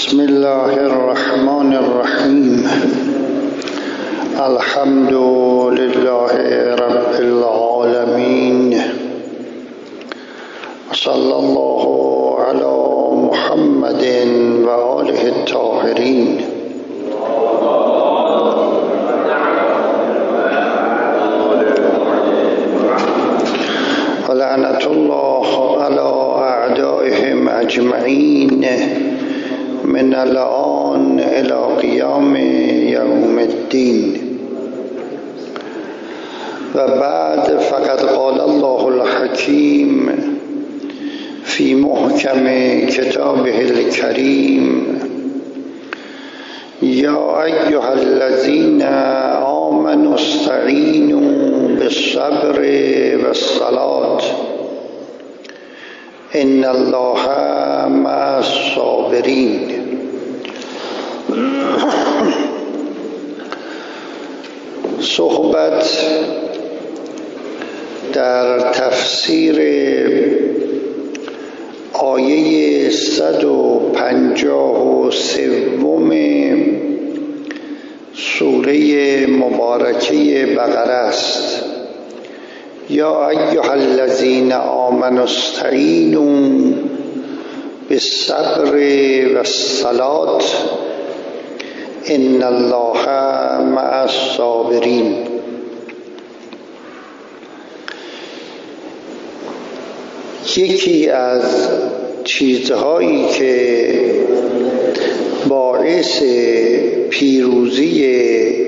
بسم الله الرحمن الرحیم. الحمد لله رب العالمین صلی الله علی محمد و آله الطاهرین. ولعنة الله على أعدائهم أجمعين من الآن إلى قيام يوم الدين. وبعد فقد قال الله الحكيم في محكم كتابه الكريم: يا أيها الذين آمنوا استعينوا بالصبر والصلاة إن الله مع الصابرين. صحبت در تفسیر آیه 153 سوره مبارکه بقره است. یا ایها الذین آمنوا استعینوا بالصبر والصلاة ان الله مع الصابرین. یکی از چیزهایی که باعث پیروزی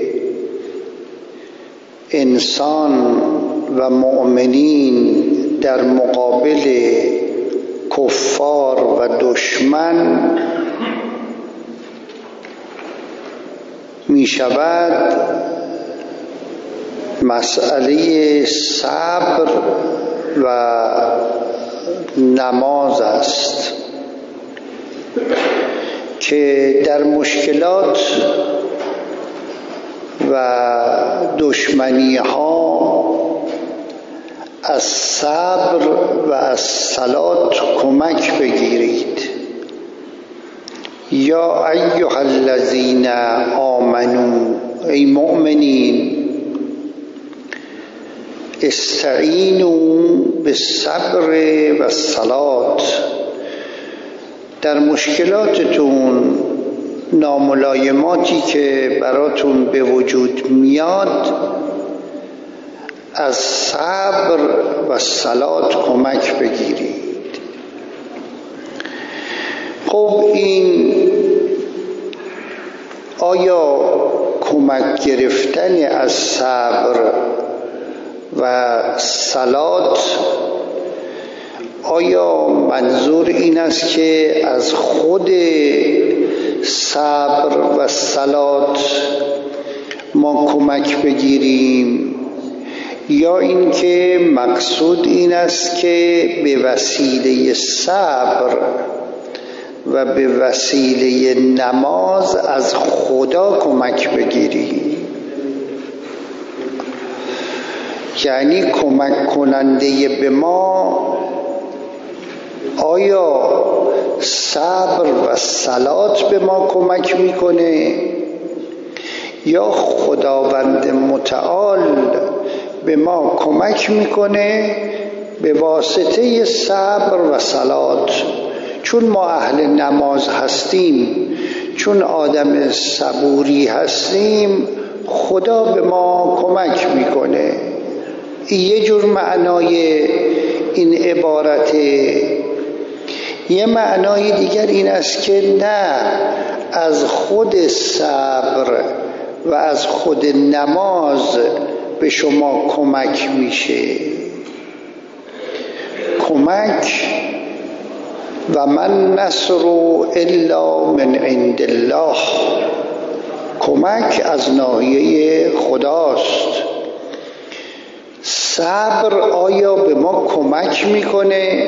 انسان و مؤمنین در مقابل کفار و دشمن می شود مسئله صبر و نماز است که در مشکلات و دشمنی ها از صبر و از صلات کمک بگیرید. یا ایها الذین آمنو، ای مؤمنین، استعینوا بالصبر و الصلاة، در مشکلاتتون، ناملایماتی که براتون به وجود میاد، از صبر و صلات کمک بگیرید. خب این آیا کمک گرفتن از صبر و صلات، آیا منظور این است که از خود صبر و صلات ما کمک بگیریم، یا اینکه مقصود این است که به وسیله صبر و به وسیله نماز از خدا کمک بگیریم؟ یعنی کمک کننده به ما آیا صبر و صلات به ما کمک میکنه، یا خداوند متعال به ما کمک میکنه به واسطه صبر و صلات؟ چون ما اهل نماز هستیم، چون آدم صبوری هستیم، خدا به ما کمک میکنه. یه جور معنای این عبارته. یه معنای دیگر این است که نه، از خود صبر و از خود نماز به شما کمک میشه. کمک و من نصر الا من عند الله، کمک از ناحیه خداست. صبر آیا به ما کمک میکنه؟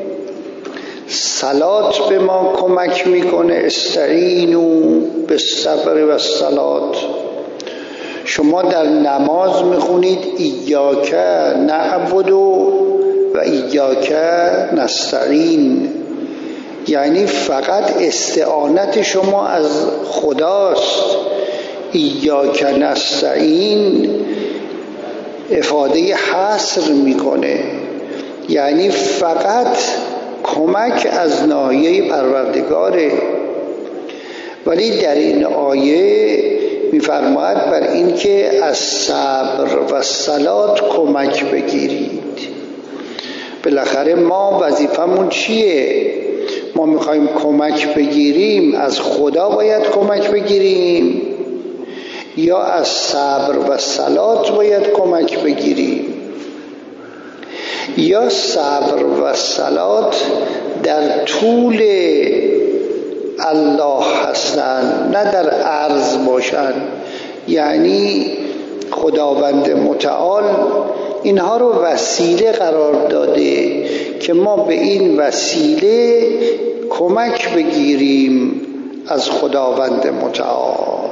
صلات به ما کمک میکنه؟ استعینوا بالصبر و الصلاة. شما در نماز میخونید ایاک نعبد و ایاک نستعین، یعنی فقط استعانت شما از خداست. ایاک نستعین افاده حصر میکنه، یعنی فقط کمک از ناحیه پروردگاره. ولی در این آیه میفرماید بر این که از صبر و صلات کمک بگیرید. بالاخره ما وظیفمون چیه؟ ما میخوایم کمک بگیریم، از خدا باید کمک بگیریم یا از صبر و صلات باید کمک بگیریم؟ یا صبر و صلات در طول الله هستند نه در عرض باشند. یعنی خداوند متعال اینها رو وسیله قرار داده که ما به این وسیله کمک بگیریم از خداوند متعال.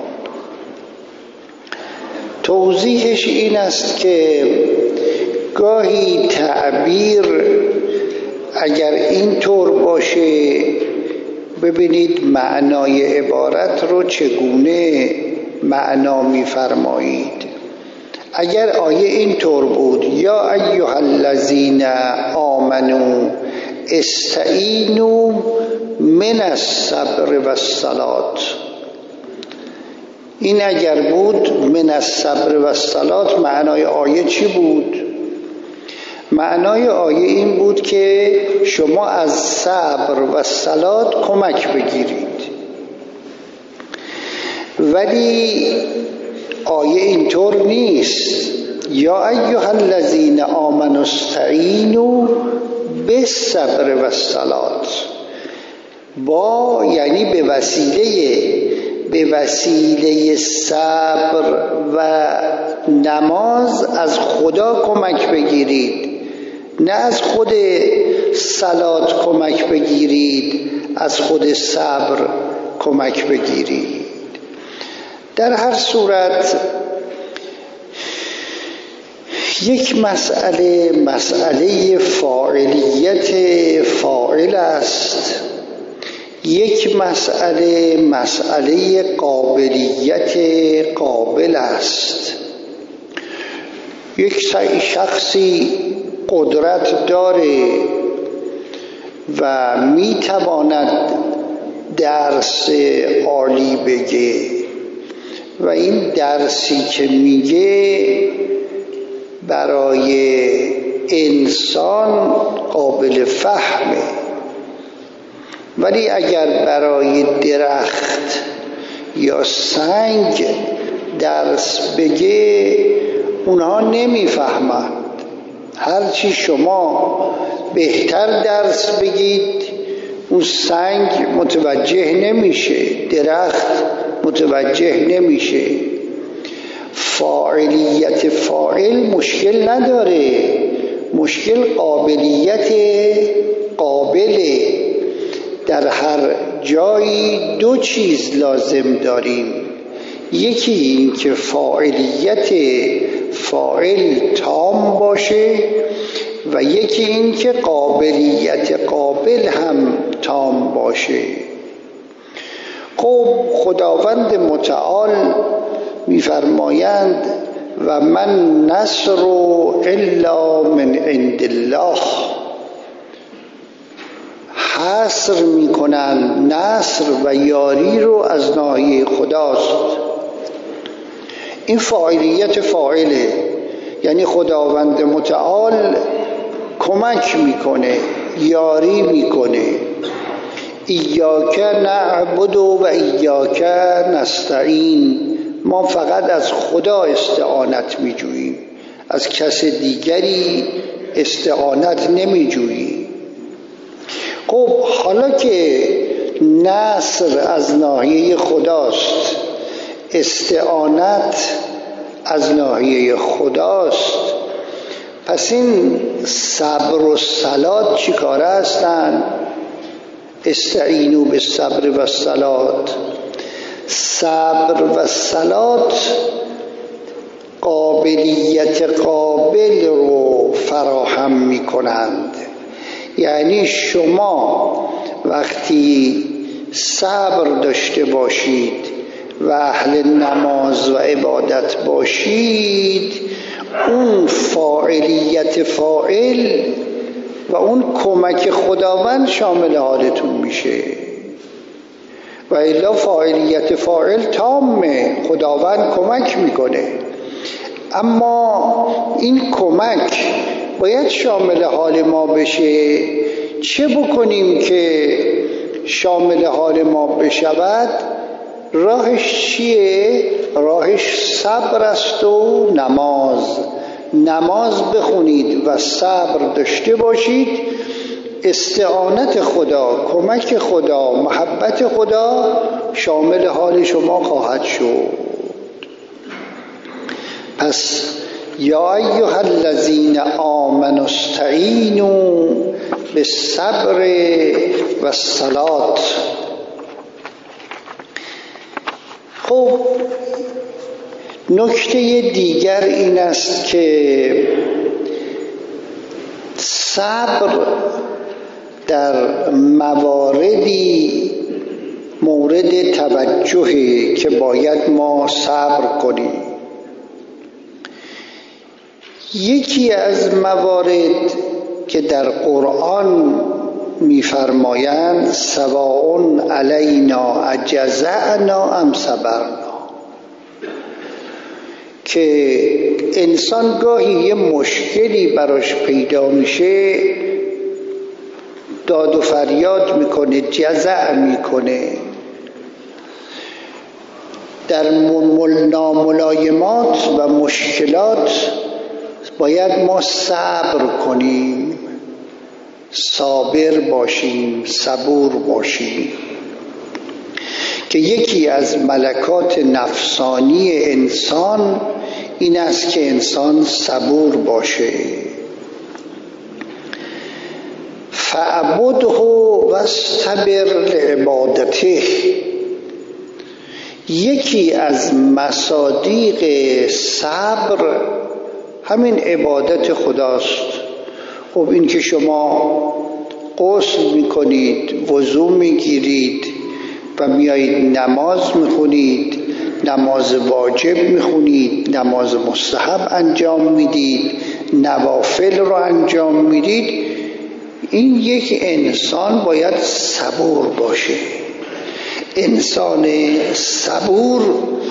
توضیحش این است که گاهی تعبیر اگر این طور باشه، ببینید معنای عبارت رو چگونه معنا می‌فرمایید. اگر آیه این طور بود یا ایها الذین آمنوا استعینوا من الصبر والصلات، این اگر بود من الصبر والصلات، معنای آیه چی بود؟ معنای آیه این بود که شما از صبر و صلات کمک بگیرید. ولی آیه اینطور نیست. یا ایها الذین آمنوا استعینوا بالصبر والصلات، با یعنی به وسیله صبر و نماز از خدا کمک بگیرید، نه از خود صلات کمک بگیرید، از خود صبر کمک بگیرید. در هر صورت یک مسئله فاعلیت فاعل است، یک مسئله قابلیت قابل است. یک شخصی قدرت داره و میتواند درس عالی بگه و این درسی که میگه برای انسان قابل فهمه. ولی اگر برای درخت یا سنگ درس بگه اونها نمیفهمند. هرچی شما بهتر درس بگید اون سنگ متوجه نمیشه، درخت متوجه نمیشه. فاعلیت فاعل مشکل نداره، مشکل قابلیت قابله. در هر جایی دو چیز لازم داریم، یکی این که فاعلیت فاعل تام باشه و یکی این که قابلیت قابل هم تام باشه. خب خداوند متعال می‌فرمایند و من نصر الا من عند الله، حصر میکنن نصر و یاری رو از ناحیه خداست. این فاعلیت فاعله، یعنی خداوند متعال کمک میکنه، یاری میکنه. ایاک نعبد و ایاک نستعین، ما فقط از خدا استعانت میجوییم، از کس دیگری استعانت نمیجوییم. خب حالا که نصر از ناحیه خداست، استعانت از ناحیه خداست، پس این صبر و صلات چی کاره هستن؟ استعینوا بالصبر والصلات. صبر و صلات قابلیت قابل رو فراهم می کنند. یعنی شما وقتی صبر داشته باشید و اهل نماز و عبادت باشید، اون فاعلیت فاعل و اون کمک خداوند شامل حالتون میشه. و الا فاعلیت فاعل تامه، خداوند کمک میکنه، اما این کمک باید شامل حال ما بشه. چه بکنیم که شامل حال ما بشود؟ راهش چیه؟ راهش صبر است و نماز بخونید و صبر داشته باشید. استعانت خدا، کمک خدا، محبت خدا شامل حال شما خواهد شد. پس یا ایها الذین آمنوا استعینوا بالصبر والصلاة. خب نکته دیگر این است که صبر در مواردی مورد توجهی که باید ما صبر کنیم. یکی از موارد که در قرآن می‌فرمایند سواء علینا اجزعنا ام صبرنا، که انسان گاهی یه مشکلی براش پیدا میشه، داد و فریاد میکنه، جزع میکنه. در ناملایمات و مشکلات باید ما صبر کنیم، صابر باشیم، صبور باشیم، که یکی از ملکات نفسانی انسان این است که انسان صبور باشه. فاعبده واستبر لعبادته. یکی از مصادیق صبر همین عبادت خداست. خب این که شما غسل میکنید، وضو میگیرید و میایید نماز میخونید، نماز واجب میخونید، نماز مستحب انجام میدید، نوافل رو انجام میدید، این یک انسان باید صبور باشه. انسان صبور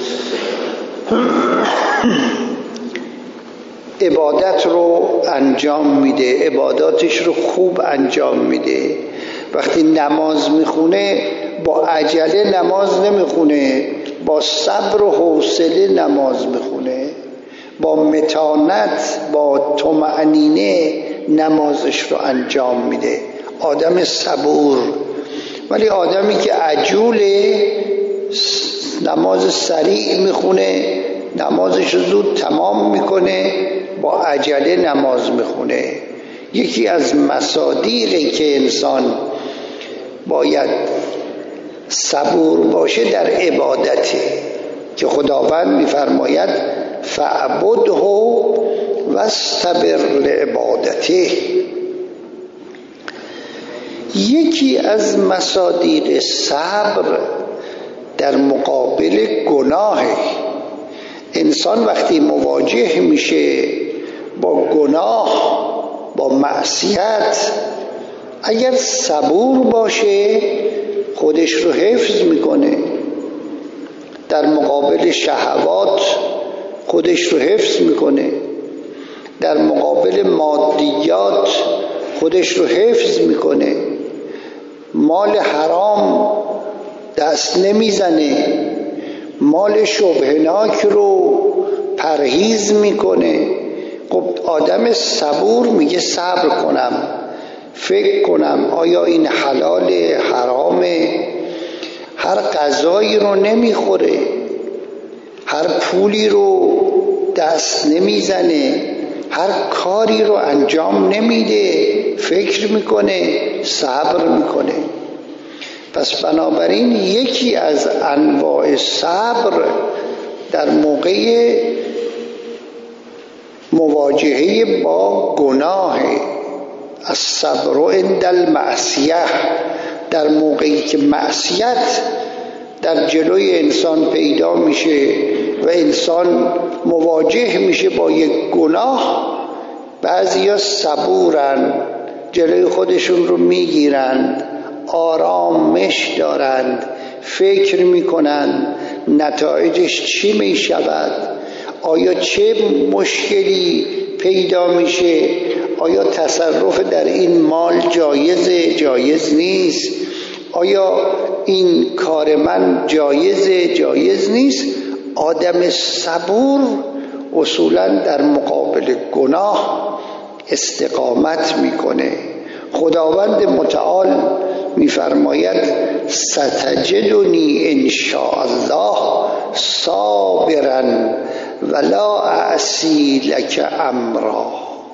عبادت رو انجام میده، عباداتش رو خوب انجام میده. وقتی نماز میخونه با عجله نماز نمیخونه، با صبر و حوصله نماز میخونه، با متانت، با طمأنینه نمازش رو انجام میده. آدم صبور. ولی آدمی که عجوله نماز سریع میخونه، نمازش رو زود تمام میکنه، با عجله نماز میخونه. یکی از مصادیقی که انسان باید صبور باشه در عبادته، که خداوند میفرماید فاعبده واستبر لعبادته. یکی از مصادیق صبر در مقابل گناه. انسان وقتی مواجه میشه با گناه، با معصیت، اگر صبور باشه خودش رو حفظ میکنه. در مقابل شهوات خودش رو حفظ میکنه، در مقابل مادیات خودش رو حفظ میکنه، مال حرام دست نمیزنه، مال شبهناک رو پرهیز میکنه. خب آدم صبور میگه صبر کنم، فکر کنم آیا این حلال حرامه، هر غذایی رو نمیخوره، هر پولی رو دست نمیزنه، هر کاری رو انجام نمیده، فکر میکنه، صبر میکنه. پس بنابراین یکی از انواع صبر در موقع مواجهه با گناه، الصبر عند المعصیه در موقعی که معصیت در جلوی انسان پیدا میشه و انسان مواجه میشه با یک گناه، بعضیا صبورن، جلوی خودشون رو میگیرند، آرامش دارند، فکر میکنند نتایجش چی میشود، آیا چه مشکلی پیدا میشه، آیا تصرف در این مال جایزه، جایز نیست، آیا این کار من جایزه، جایز نیست. آدم صبور اصولا در مقابل گناه استقامت میکنه. خداوند متعال میفرماید ستجدنی ان شاء الله صابرا ولا اعصی لک امرا.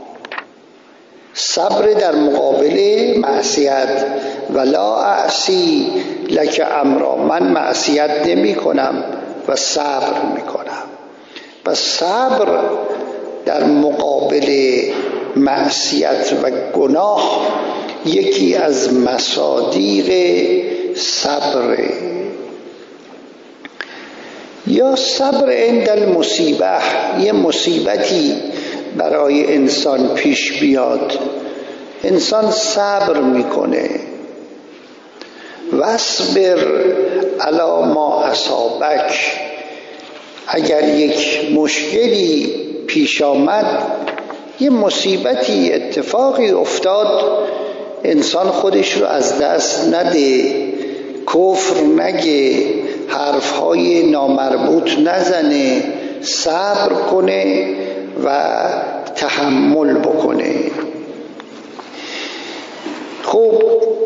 صبر در مقابل معصیت، ولا اعصی لک امرا، من معصیت نمی کنم و صبر می کنم. و صبر در مقابل معصیت و گناه یکی از مصادیق صبر. یا صبر عند المصیبه، یه مصیبتی برای انسان پیش بیاد، انسان صبر میکنه. واصبر علی ما اصابک، اگر یک مشکلی پیش آمد، یه مصیبتی اتفاقی افتاد، انسان خودش رو از دست نده، کفر نگه، حرفهای نامربوط نزنه، صبر کنه و تحمل بکنه. خب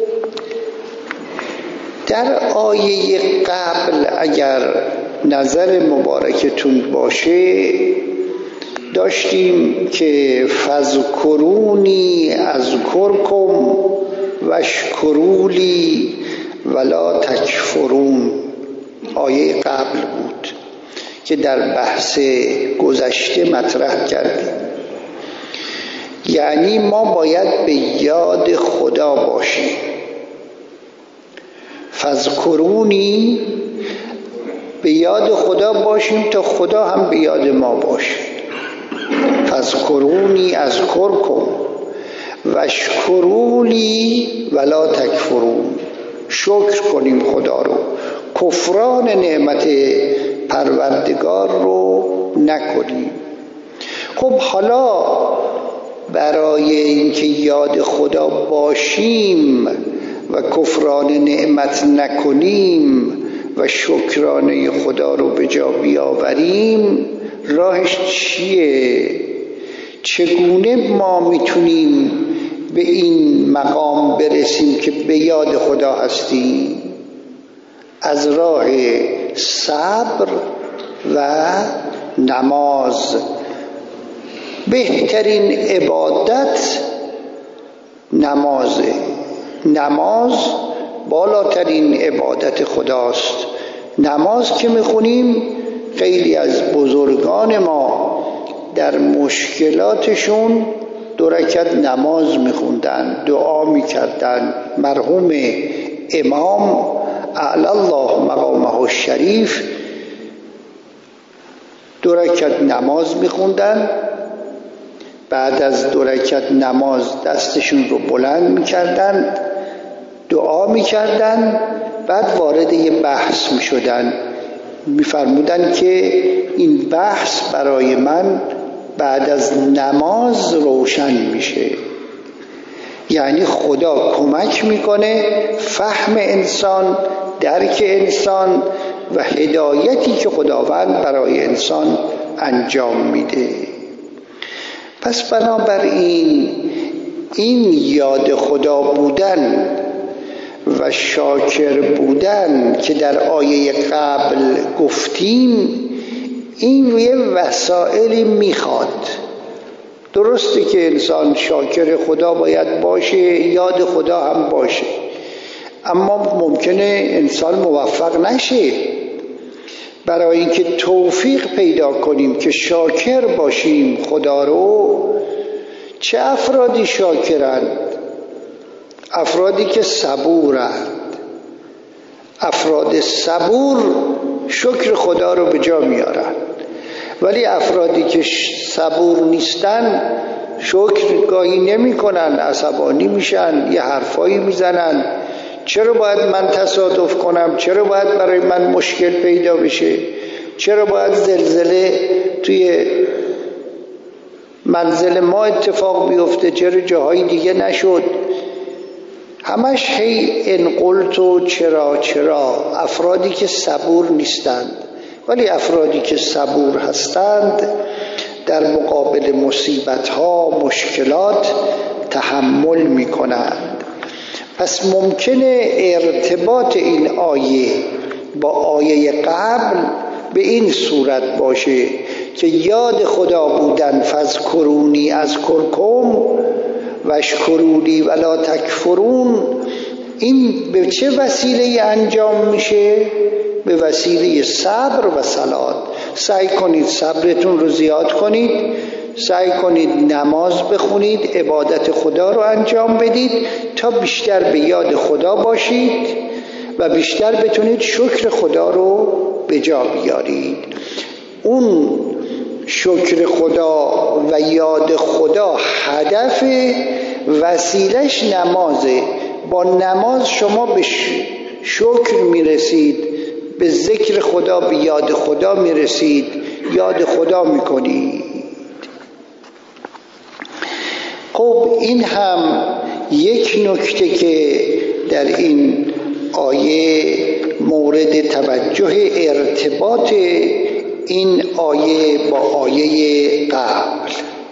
در آیه قبل اگر نظر مبارکتون باشه داشتیم که فذکرونی اذکرکم واشکرولی ولا تکفرون، آیه قبل بود که در بحث گذشته مطرح کردیم. یعنی ما باید به یاد خدا باشیم. فذکرونی، به یاد خدا باشیم تا خدا هم به یاد ما باشه. فذکرونی اذکرکم واشکرولی ولا تکفرون، شکر کنیم خدا رو، کفران نعمت پروردگار رو نکنیم. خب حالا برای اینکه یاد خدا باشیم و کفران نعمت نکنیم و شکرانه خدا رو به جا بیاوریم، راهش چیه؟ چگونه ما میتونیم به این مقام برسیم که به یاد خدا هستیم؟ از راه صبر و نماز. بهترین عبادت نمازه. نماز بالاترین عبادت خداست. نماز که میخونیم، خیلی از بزرگان ما در مشکلاتشون 2 رکعت نماز میخوندن، دعا میکردن. مرحوم امام اعلی الله مقامه الشریف 2 رکعت نماز میخوندن، بعد از 2 رکعت نماز دستشون رو بلند میکردن، دعا میکردن، بعد وارد یه بحث میشدن. میفرمودن که این بحث برای من بعد از نماز روشن میشه. یعنی خدا کمک میکنه فهم انسان، درک انسان و هدایتی که خداوند برای انسان انجام میده. پس بنابراین این یاد خدا بودن و شاکر بودن که در آیه قبل گفتیم، این یه وسائلی میخواد. درسته که انسان شاکر خدا باید باشه، یاد خدا هم باشه، اما ممکنه انسان موفق نشه. برای اینکه توفیق پیدا کنیم که شاکر باشیم خدا رو، چه افرادی شاکرند؟ افرادی که صبورند. افراد صبور شکر خدا رو به جا میارن، ولی افرادی که صبور نیستن شکر گاهی نمی کنن، عصبانی میشن، یه حرفایی میزنن. چرا باید من تصادف کنم؟ چرا باید برای من مشکل پیدا بشه؟ چرا باید زلزله توی منزل ما اتفاق بیفته؟ چرا جاهای دیگه نشد؟ همش هی انقلت و چرا. افرادی که صبور نیستند. ولی افرادی که صبور هستند در مقابل مصیبت‌ها، مشکلات تحمل می‌کنند. پس ممکنه ارتباط این آیه با آیه قبل به این صورت باشه که یاد خدا بودن فذکرونی اذکرکم واشکروا ولا تکفرون، این به چه وسیله انجام میشه؟ به وسیله صبر و صلات. سعی کنید صبرتون رو زیاد کنید، سعی کنید نماز بخونید، عبادت خدا رو انجام بدید تا بیشتر به یاد خدا باشید و بیشتر بتونید شکر خدا رو به جا بیارید. اون شکر خدا و یاد خدا هدف، وسیلش نمازه. با نماز شما به شکر میرسید، به ذکر خدا، به یاد خدا میرسید، یاد خدا میکنید. خب این هم یک نکته که در این آیه مورد توجه، ارتباط این آیه با آیه قبل.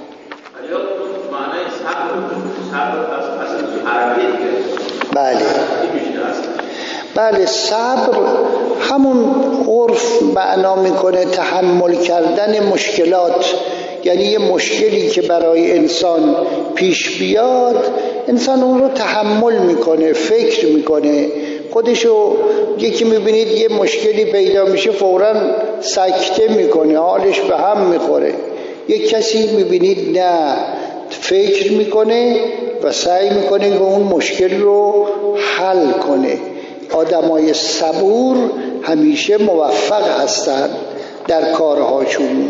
بله صبر همون عرف معنا میکنه تحمل کردن مشکلات. یعنی یه مشکلی که برای انسان پیش بیاد، انسان اون رو تحمل میکنه، فکر میکنه خودشو. یکی میبینید یه مشکلی پیدا میشه فوراً سکته میکنه، حالش به هم میخوره. یک کسی میبینید نه، فکر میکنه و سعی میکنه که اون مشکل رو حل کنه. آدمای صبور همیشه موفق هستند در کارهاشون.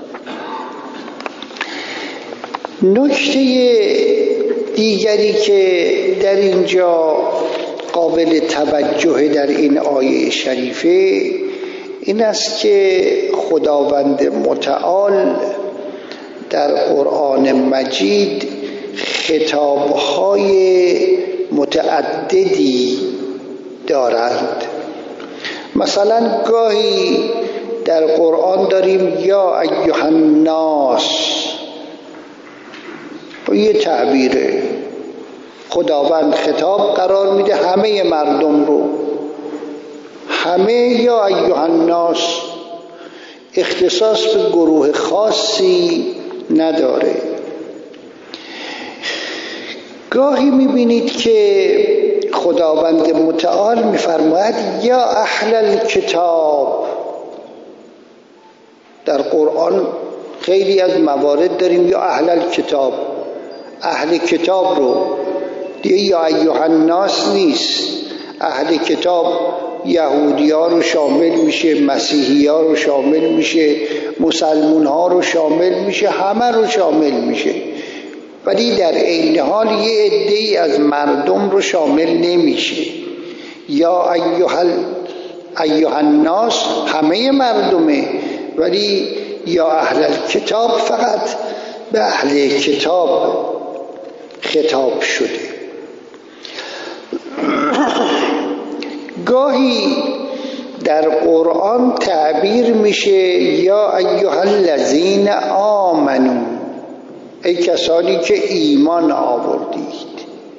نکته دیگری که در اینجا قابل توجه در این آیه شریفه این است که خداوند متعال در قرآن مجید خطابهای متعددی دارند. مثلا گاهی در قرآن داریم یا ایها الناس، یه تعبیره، خداوند خطاب قرار میده همه مردم رو، همه یا ایها الناس، اختصاص به گروه خاصی نداره. گاهی میبینید که خداوند متعال میفرماید یا اهل الکتاب. در قرآن خیلی از موارد داریم یا اهل الکتاب، اهل کتاب رو دیگه یا ایها الناس نیست. اهل کتاب یهودی ها رو شامل میشه، مسیحی ها رو شامل میشه، مسلمون ها رو شامل میشه، همه رو شامل میشه. ولی در عین حال یه عده‌ای از مردم رو شامل نمیشه. یا ایها الناس همه مردمه، ولی یا اهل الکتاب فقط به اهل کتاب خطاب شده. گاهی در قرآن تعبیر میشه یا ایها الذین آمنو، ای کسانی که ایمان آوردید،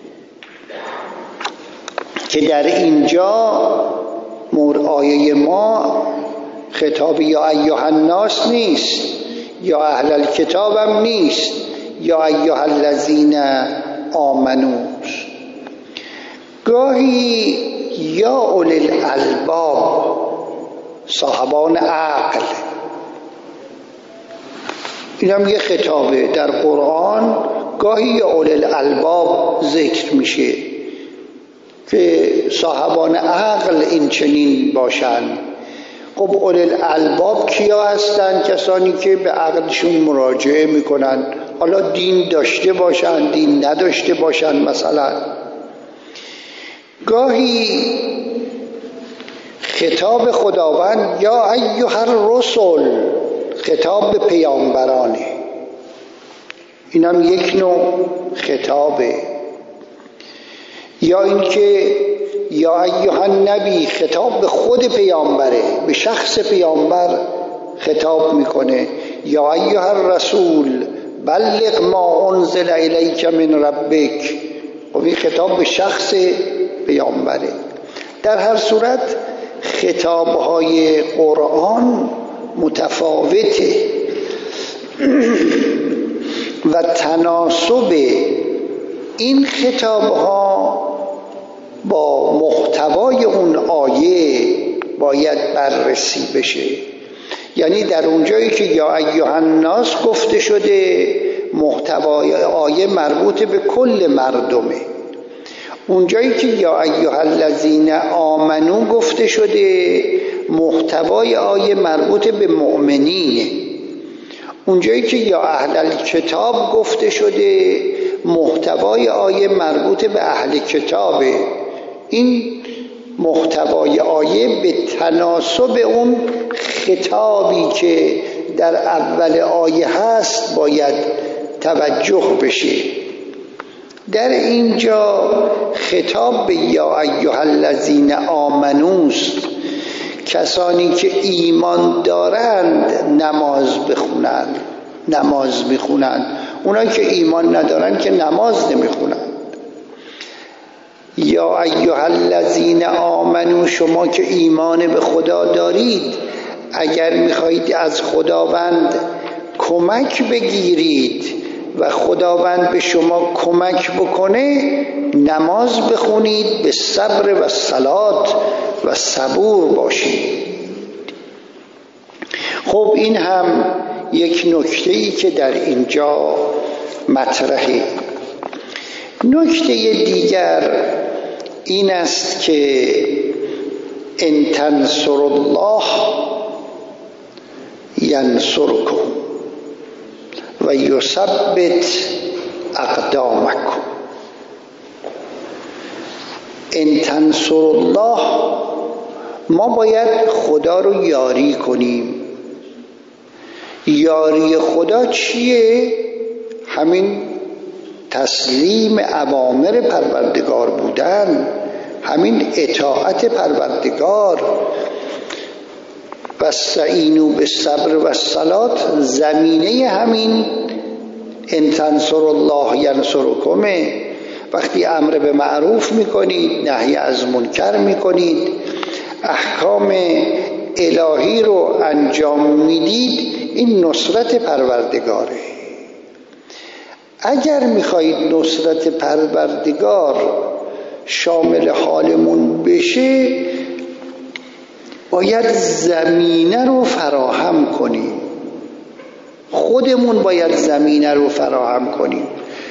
که در اینجا آیه ما خطاب یا ایها الناس نیست، یا اهل الکتاب هم نیست، یا ایها الذین آمنو. گاهی یا اولی الالباب، صاحبان عقل، این هم یه خطابه در قرآن. گاهی یا اولی الالباب ذکر میشه که صاحبان عقل این چنین باشند. خب اولي الالباب کیا هستند؟ کسانی که به عقلشون مراجعه میکنن، حالا دین داشته باشن دین نداشته باشن. مثلا گاهی خطاب خداوند یا ایها الرسل خطاب به پیامبرانه، اینم یک نوع خطابه. یا اینکه یا ایها النبی خطاب به خود پیامبره، به شخص پیامبر خطاب میکنه. یا ایها الرسول بلغ ما انزل الیک من ربک، و این خطاب به شخص پیامبره. در هر صورت خطابهای قرآن متفاوته و تناسب این خطابها با محتوای اون آیه باید بررسی بشه. یعنی در اونجایی که یا ایها الناس گفته شده محتوای آیه مربوط به کل مردمه، اونجایی که یا ایها الذین آمنو گفته شده محتوای آیه مربوط به مؤمنینه، اونجایی که یا اهل الکتاب گفته شده محتوای آیه مربوط به اهل کتابه. این محتوای آیه به تناسب اون خطابی که در اول آیه هست باید توجه بشه. در اینجا خطاب به یا ایها الذین آمنوست، کسانی که ایمان دارند نماز بخونند. اونایی که ایمان ندارند که نماز نمیخونند. یا ایها الذین آمنو، شما که ایمان به خدا دارید اگر میخواهید از خداوند کمک بگیرید و خداوند به شما کمک بکنه نماز بخونید، به صبر و صلات و صبور باشید. خب این هم یک نکته‌ای که در اینجا مطرحه. نکته دیگر این است که ان تنصروا الله ینصرکم و یثبت اقدامکم. ان تنصروا الله، ما باید خدا رو یاری کنیم. یاری خدا چیه؟ همین تسلیم اوامر پروردگار بودن، همین اطاعت پروردگار. و استعینوا بالصبر و الصلاة زمینه همین ان تنصروا الله ینصرکم. وقتی امر به معروف میکنید، نهی از منکر میکنید، احکام الهی رو انجام میدید، این نصرت پروردگاره. اگر میخواهید نصرت پروردگار شامل حالمون بشه باید زمینه رو فراهم کنیم، خودمون باید زمینه رو فراهم کنیم.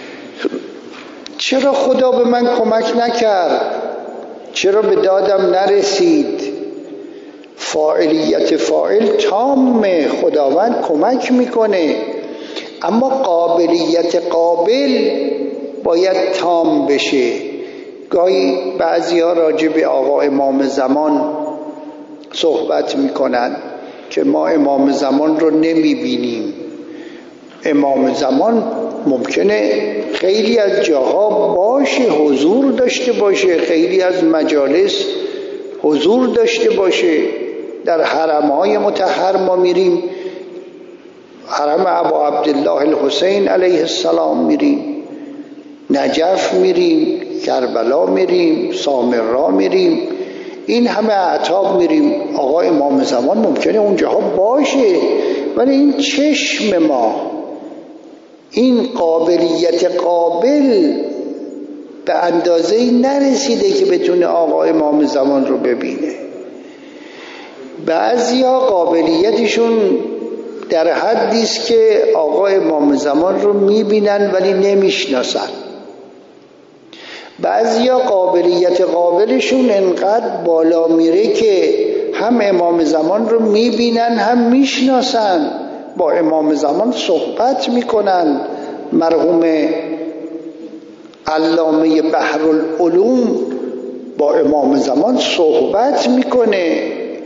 چرا خدا به من کمک نکرد؟ چرا به دادم نرسید؟ فاعلیت فاعل تامه، خداوند کمک میکنه، اما قابلیت قابل باید تام بشه. گاهی بعضی‌ها راجع به آقا امام زمان صحبت میکنن که ما امام زمان رو نمیبینیم. امام زمان ممکنه خیلی از جاها باشه، حضور داشته باشه، خیلی از مجالس حضور داشته باشه. در حرم‌های مطهر ما میریم، حرم ابا عبدالله الحسین علیه السلام میریم، نجف میریم، کربلا میریم، سامرا میریم، این همه اعتاب میریم. آقا امام زمان ممکنه اونجاها باشه، ولی این چشم ما، این قابلیت قابل به اندازه‌ای نرسیده که بتونه آقا امام زمان رو ببینه. بعضیا قابلیتشون در حدی است که آقا امام زمان رو میبینن ولی نمیشناسن. بعضیا قابلیت قابلشون انقدر بالا میره که هم امام زمان رو میبینن هم میشناسن، با امام زمان صحبت میکنن. مرحوم علامه بحرالعلوم با امام زمان صحبت میکنه.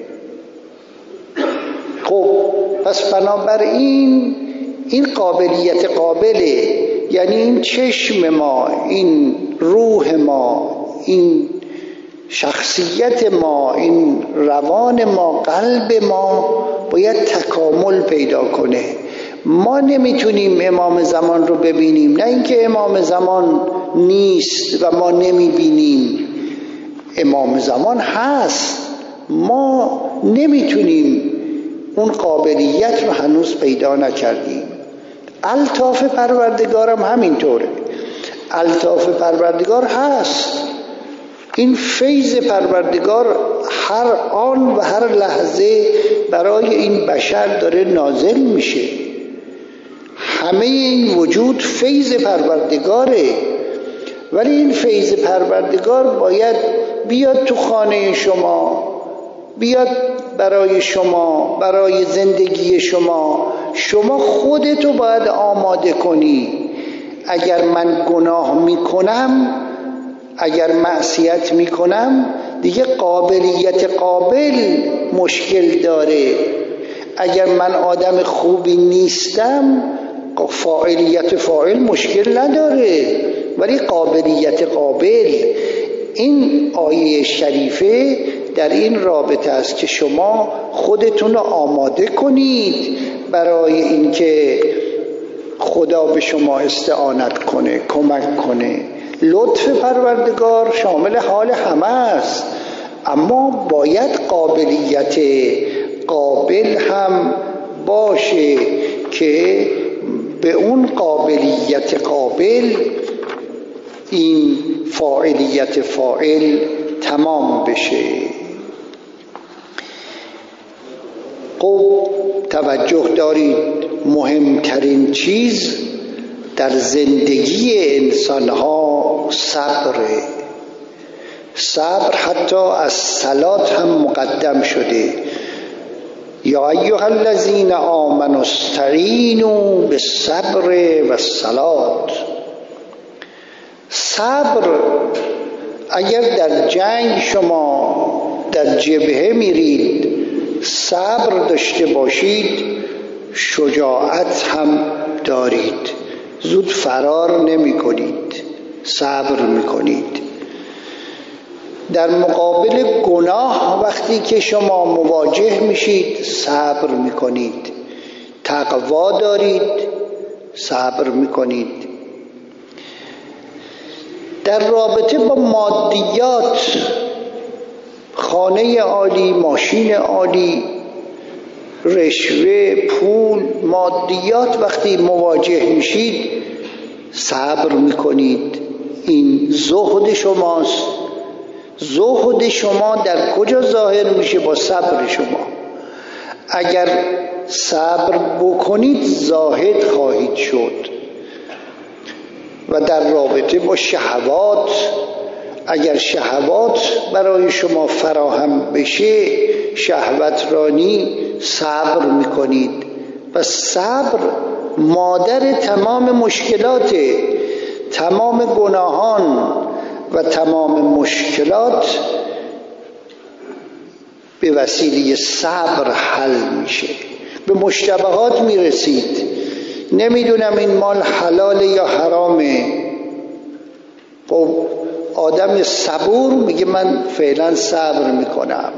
خب پس بنابراین این قابلیت قابله، یعنی این چشم ما، این روح ما، این شخصیت ما، این روان ما، قلب ما باید تکامل پیدا کنه. ما نمیتونیم امام زمان رو ببینیم، نه اینکه امام زمان نیست و ما نمیبینیم، امام زمان هست، ما نمیتونیم، اون قابلیت رو هنوز پیدا نکردیم. الطاف پروردگارم همینطوره، الطاف پروردگار هست. این فیض پروردگار هر آن و هر لحظه برای این بشر داره نازل میشه. همه این وجود فیض پروردگاره، ولی این فیض پروردگار باید بیاد تو خانه شما، بیاد برای شما، برای زندگی شما. شما خودتو باید آماده کنی. اگر من گناه میکنم، اگر معصیت میکنم، دیگه قابلیت قابل مشکل داره. اگر من آدم خوبی نیستم، فاعلیت فاعل مشکل نداره، ولی قابلیت قابل. این آیه شریفه در این رابطه است که شما خودتون رو آماده کنید برای اینکه خدا به شما استعانت کنه، کمک کنه. لطف پروردگار شامل حال همه است، اما باید قابلیت قابل هم باشه که به اون قابلیت قابل این فاعلیت فاعل تمام بشه. خب توجه دارید، مهمترین چیز در زندگی انسانها صبره. صبر حتی از صلات هم مقدم شده. یا ایها الذین آمنوا استعینوا بالصبر والصلاة. صبر، اگر در جنگ شما در جبهه میرید صبر داشته باشید، شجاعت هم دارید، زود فرار نمی کنید، صبر می کنید. در مقابل گناه وقتی که شما مواجه میشید صبر می کنید، تقوا دارید، صبر می کنید. در رابطه با مادیات، خانه عالی، ماشین عالی، رشوه، پول، مادیات، وقتی مواجه میشید صبر میکنید. این زهد شماست. زهد شما در کجا ظاهر میشه؟ با صبر شما. اگر صبر بکنید زاهد خواهید شد. و در رابطه با شهوات، اگر شهوات برای شما فراهم بشه، شهوت رانی، صبر میکنید. و صبر مادر تمام مشکلات، تمام گناهان و تمام مشکلات به وسیله صبر حل میشه. به مشتبهات میرسید، نمیدونم این مال حلال یا حرامه. خب آدم صبور میگه من فعلا صبر میکنم،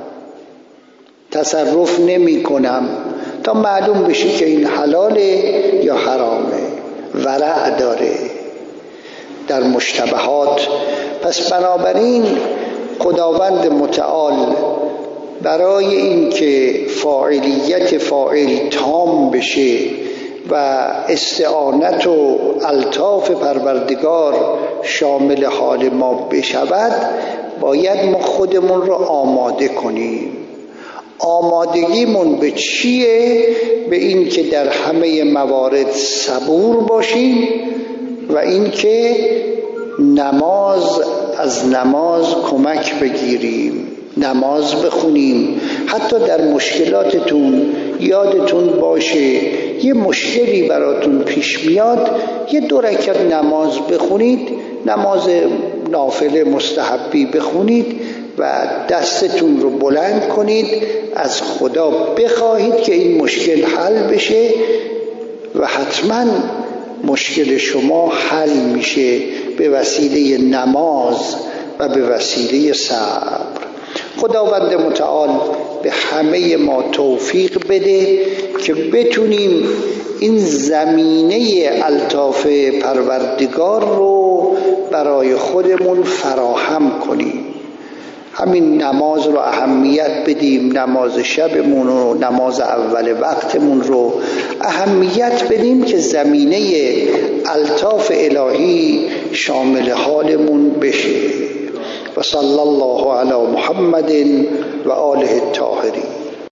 تصرف نمی کنم تا معلوم بشه که این حلاله یا حرامه. ورع داره در مشتبهات. پس بنابراین خداوند متعال برای اینکه فاعلیت فاعل تام بشه و استعانت و الطاف پروردگار شامل حال ما بشود، باید ما خودمون رو آماده کنیم. آمادگیمون به چیه؟ به این که در همه موارد صبور باشیم و این که نماز از نماز کمک بگیریم، نماز بخونیم. حتی در مشکلاتتون یادتون باشه یه مشکلی براتون پیش میاد، یه 2 رکعت نماز بخونید، نماز نافله مستحبی بخونید و دستتون رو بلند کنید، از خدا بخواهید که این مشکل حل بشه و حتما مشکل شما حل میشه به وسیله نماز و به وسیله صبر. خداوند متعال به همه ما توفیق بده که بتونیم این زمینه الطاف پروردگار رو برای خودمون فراهم کنیم. همین نماز رو اهمیت بدیم، نماز شبمون و نماز اول وقتمون رو اهمیت بدیم که زمینه الطاف الهی شامل حالمون بشه. و صلی الله علی محمد و آله الطاهرین.